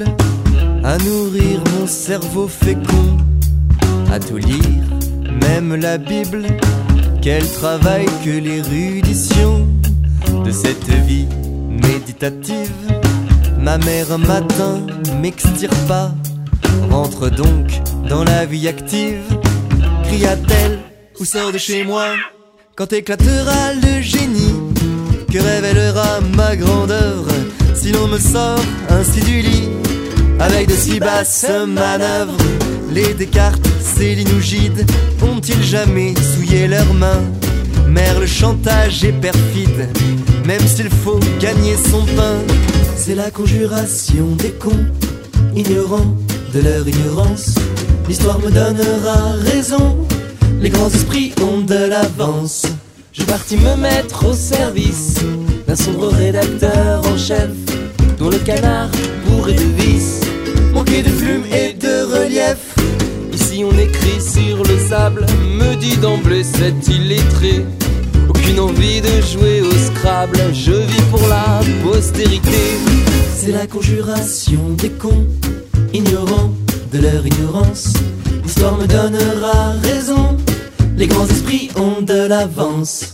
à nourrir mon cerveau fécond, à tout lire, même la Bible. Quel travail que l'érudition de cette vie méditative. Ma mère un matin m'extirpa, rentre donc dans la vie active. Cria-t-elle, ou sors de chez moi quand éclatera le génie, que révélera ma grande œuvre si l'on me sort ainsi du lit. Avec de si basses manœuvres, les Descartes, Céline ou Gide ont-ils jamais souillé leurs mains? Mère, le chantage est perfide, même s'il faut gagner son pain. C'est la conjuration des cons, ignorants de leur ignorance. L'histoire me donnera raison, les grands esprits ont de l'avance. Je partis me mettre au service d'un sombre rédacteur en chef, dont le canard bourré de vices manquait de plume et de relief. Ici on écrit sur le sable, me dit d'emblée cet illettré. Aucune envie de jouer au Scrabble, je vis pour la postérité. C'est la conjuration des cons, ignorants de leur ignorance. L'histoire me donnera raison, les grands esprits ont de l'avance.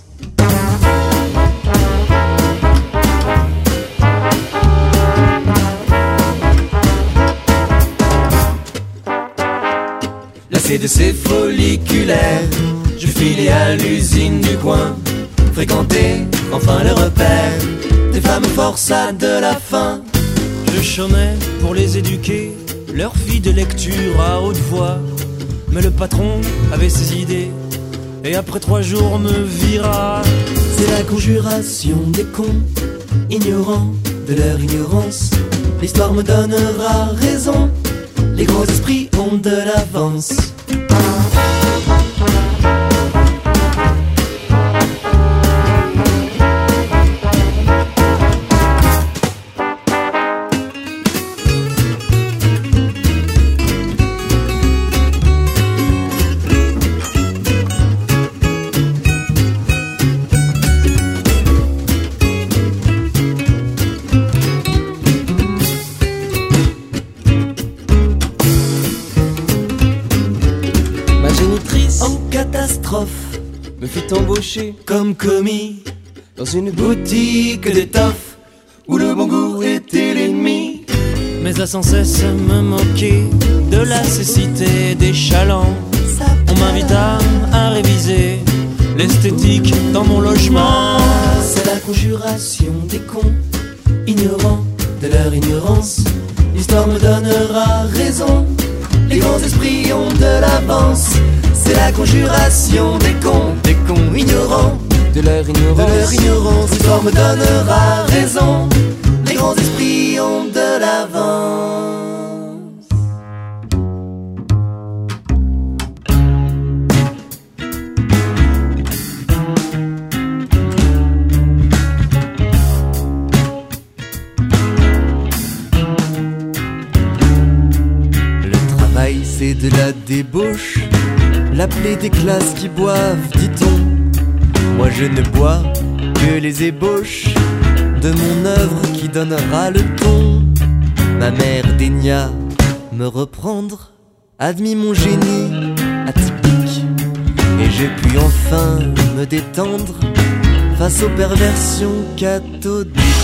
Lassé de ces folliculaires, je filais à l'usine du coin, fréquenter enfin le repère des femmes forçats de la faim. Je chômais pour les éduquer, leur filles de lecture à haute voix. Mais le patron avait ses idées, et après 3 jours me vira. C'est la conjuration des cons, ignorants de leur ignorance. L'histoire me donnera raison, les grands esprits ont de l'avance. Me fit embaucher comme commis dans une boutique d'étoffes où le bon goût était l'ennemi. Mais à sans cesse me moquer de la cécité des chalands. On m'invita à réviser l'esthétique dans mon logement. C'est la conjuration des cons, ignorants de leur ignorance. L'histoire me donnera raison, les grands esprits ont de l'avance. C'est la conjuration des cons ignorants de leur ignorance. L'histoire me donnera raison, les grands esprits ont de l'avance. Le travail c'est de la débauche, la plaie des classes qui boivent, dit-on. Moi je ne bois que les ébauches de mon œuvre qui donnera le ton. Ma mère daigna me reprendre, admis mon génie atypique, et je puis enfin me détendre face aux perversions cathodiques.